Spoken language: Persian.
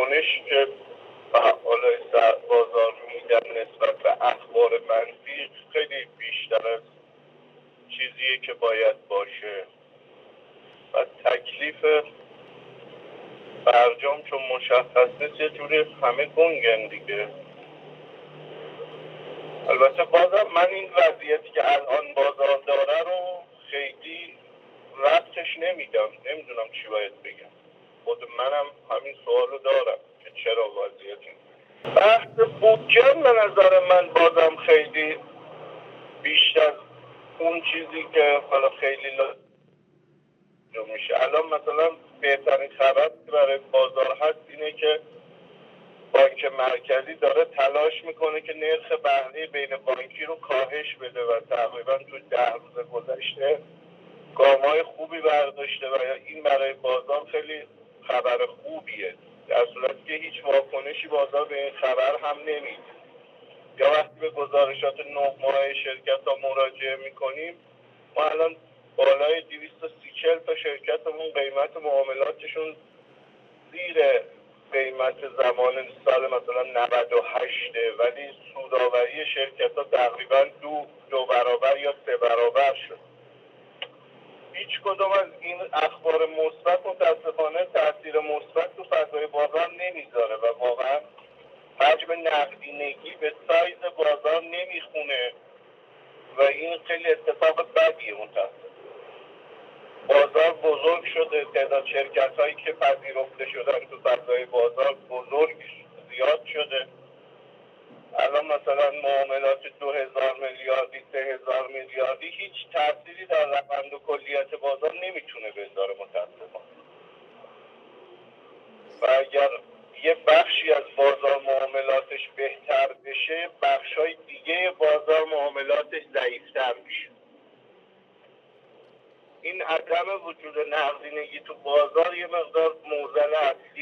واکنش که فعالای بازار میدن نسبت به اخبار منفی خیلی بیشتر از چیزیه که باید باشه و تکلیف برجام چون مشخص نیست یه جوری همه گنگن دیگه. البته بازم من این وضعیتی که الان بازار داره رو خیلی ربطش نمیدم، نمیدونم چی باید بگم. خود منم همین سوال رو دارم که چرا وضعیتی بحث بودجه به نظر من بازم خیلی بیشتر اون چیزی که حالا خیلی لازم میشه. الان مثلا بهترین خبر برای بازار هست اینه که بانک مرکزی داره تلاش میکنه که نرخ بهره بین بانکی رو کاهش بده و تقریبا تو 10 روز گذشته گام‌های خوبی برداشته و این برای بازار خیلی خبر خوبیه، در صورتی که هیچ واکنشی بازار به این خبر هم نمیده. یا وقتی به گزارشات 9 ماه شرکت ها مراجعه میکنیم، ما الان بالای 230 تا شرکتمون قیمت معاملاتشون زیر قیمت زمان سال مثلا 98 ولی سودآوری شرکت ها تقریبا دو برابر یا 3 برابر شد. هیچ کدوم از این اخبار مثبت متاسفانه تاثیر مثبت تو فضای بازار نمیذاره و واقعا حجم نقدینگی به سایز بازار نمیخونه و این خیلی اتفاق بدیه. متاسفانه بازار بزرگ شده، تعداد شرکت هایی که پذیرفته شدن تو فضای بازار بزرگ زیاد شده. الان مثلا معاملات 2000 میلیاردی 3000 میلیاردی هیچ تأثیری در روند و کلیت بازار نمیتونه بذاره متاسفانه. و اگر یه بخشی از بازار معاملاتش بهتر بشه، بخشای دیگه بازار معاملاتش ضعیفتر میشه. این عدم وجود نقدینگی تو بازار یه مقدار معضل است